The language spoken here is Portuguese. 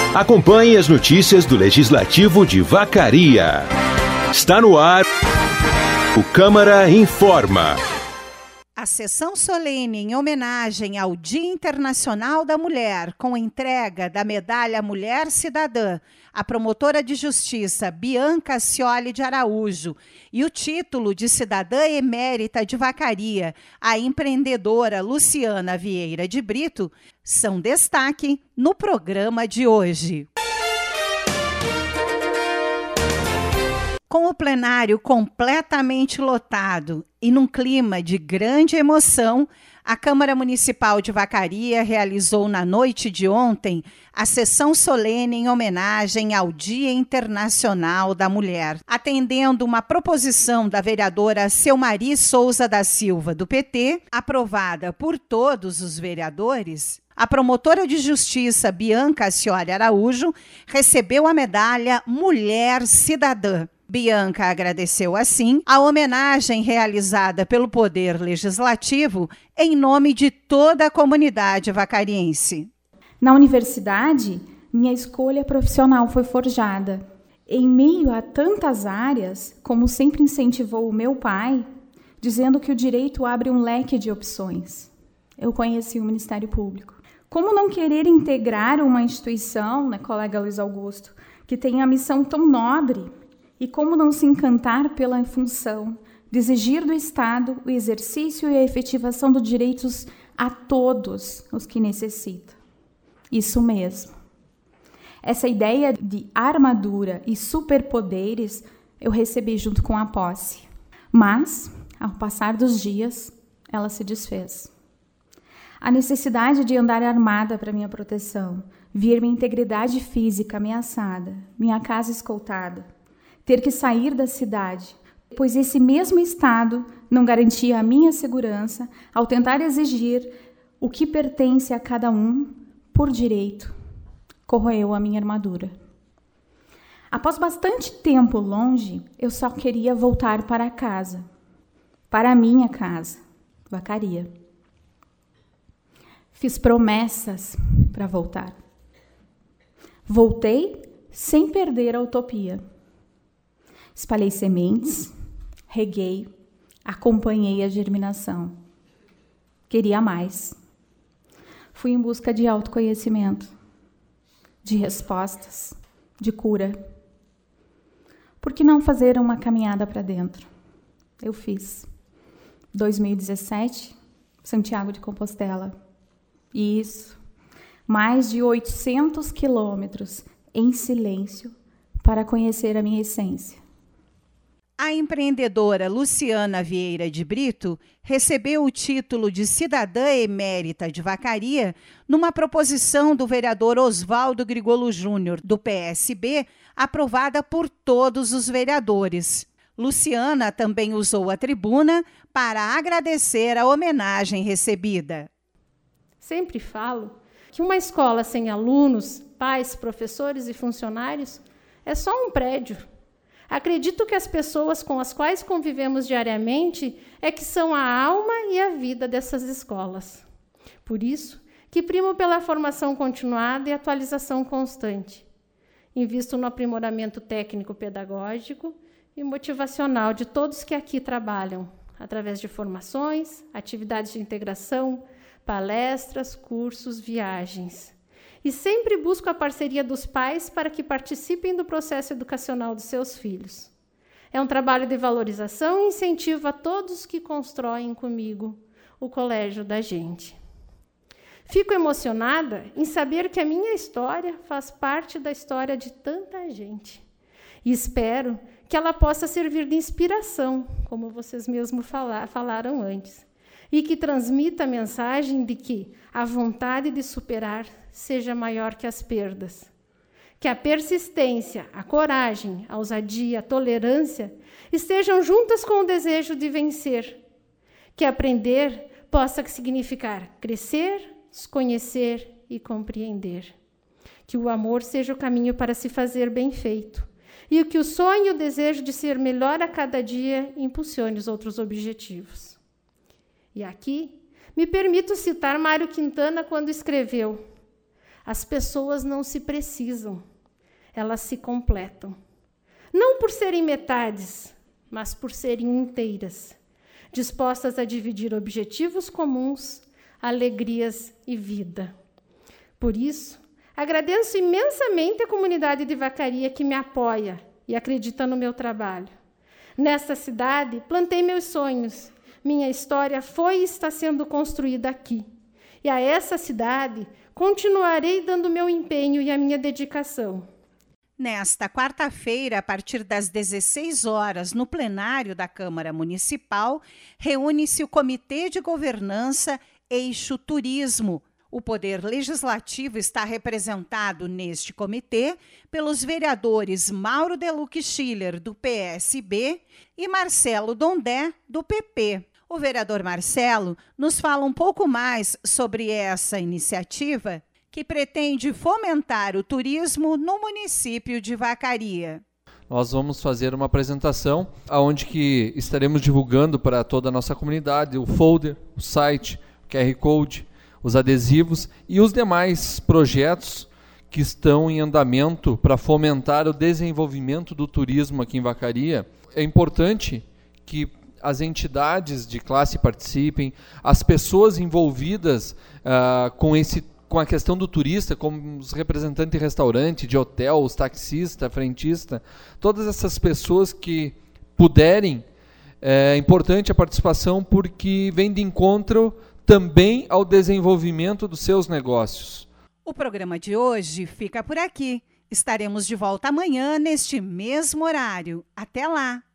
Acompanhe as notícias do Legislativo de Vacaria. Está no ar o Câmara Informa. A sessão solene em homenagem ao Dia Internacional da Mulher, com entrega da medalha Mulher Cidadã, a promotora de justiça Bianca Scioli de Araújo, e o título de cidadã emérita de Vacaria, a empreendedora Luciana Vieira de Brito, são destaque no programa de hoje. Com o plenário completamente lotado e num clima de grande emoção, a Câmara Municipal de Vacaria realizou na noite de ontem a sessão solene em homenagem ao Dia Internacional da Mulher, atendendo uma proposição da vereadora Selmari Souza da Silva, do PT, aprovada por todos os vereadores. A promotora de justiça Bianca Scioli Araújo recebeu a medalha Mulher Cidadã. Bianca agradeceu, assim, a homenagem realizada pelo Poder Legislativo em nome de toda a comunidade vacariense. Na universidade, minha escolha profissional foi forjada. Em meio a tantas áreas, como sempre incentivou o meu pai, dizendo que o direito abre um leque de opções. Eu conheci o Ministério Público. Como não querer integrar uma instituição, colega Luiz Augusto, que tem a missão tão nobre? E como não se encantar pela função de exigir do Estado o exercício e a efetivação dos direitos a todos os que necessitam? Isso mesmo. Essa ideia de armadura e superpoderes eu recebi junto com a posse. Mas, ao passar dos dias, ela se desfez. A necessidade de andar armada para minha proteção, ver minha integridade física ameaçada, minha casa escoltada, ter que sair da cidade, pois esse mesmo Estado não garantia a minha segurança ao tentar exigir o que pertence a cada um por direito, corroeu a minha armadura. Após bastante tempo longe, eu só queria voltar para casa, para a minha casa, Vacaria. Fiz promessas para voltar. Voltei sem perder a utopia. Espalhei sementes, reguei, acompanhei a germinação. Queria mais. Fui em busca de autoconhecimento, de respostas, de cura. Por que não fazer uma caminhada para dentro? Eu fiz. 2017, Santiago de Compostela. Isso. Mais de 800 quilômetros em silêncio para conhecer a minha essência. A empreendedora Luciana Vieira de Brito recebeu o título de cidadã emérita de Vacaria numa proposição do vereador Oswaldo Grigolo Júnior, do PSB, aprovada por todos os vereadores. Luciana também usou a tribuna para agradecer a homenagem recebida. Sempre falo que uma escola sem alunos, pais, professores e funcionários é só um prédio. Acredito que as pessoas com as quais convivemos diariamente é que são a alma e a vida dessas escolas. Por isso, que primo pela formação continuada e atualização constante. Invisto no aprimoramento técnico-pedagógico e motivacional de todos que aqui trabalham, através de formações, atividades de integração, palestras, cursos, viagens. E sempre busco a parceria dos pais para que participem do processo educacional dos seus filhos. É um trabalho de valorização e incentivo a todos que constroem comigo o colégio da gente. Fico emocionada em saber que a minha história faz parte da história de tanta gente. E espero que ela possa servir de inspiração, como vocês mesmos falaram antes, e que transmita a mensagem de que a vontade de superar seja maior que as perdas. Que a persistência, a coragem, a ousadia, a tolerância estejam juntas com o desejo de vencer. Que aprender possa significar crescer, conhecer e compreender. Que o amor seja o caminho para se fazer bem feito. E que o sonho e o desejo de ser melhor a cada dia impulsione os outros objetivos. E aqui me permito citar Mário Quintana quando escreveu: As pessoas não se precisam, elas se completam. Não por serem metades, mas por serem inteiras, dispostas a dividir objetivos comuns, alegrias e vida. Por isso, agradeço imensamente a comunidade de Vacaria que me apoia e acredita no meu trabalho. Nesta cidade, plantei meus sonhos. Minha história foi e está sendo construída aqui. E a essa cidade, continuarei dando meu empenho e a minha dedicação. Nesta quarta-feira, a partir das 16 horas, no plenário da Câmara Municipal, reúne-se o Comitê de Governança Eixo Turismo. O Poder Legislativo está representado neste comitê pelos vereadores Mauro Deluque Schiller, do PSB, e Marcelo Dondé, do PP. O vereador Marcelo nos fala um pouco mais sobre essa iniciativa que pretende fomentar o turismo no município de Vacaria. Nós vamos fazer uma apresentação onde que estaremos divulgando para toda a nossa comunidade o folder, o site, o QR Code, os adesivos e os demais projetos que estão em andamento para fomentar o desenvolvimento do turismo aqui em Vacaria. É importante que as entidades de classe participem, as pessoas envolvidas com a questão do turista, como os representantes de restaurante, de hotel, os taxistas, frentista, todas essas pessoas que puderem, é importante a participação porque vem de encontro também ao desenvolvimento dos seus negócios. O programa de hoje fica por aqui. Estaremos de volta amanhã neste mesmo horário. Até lá!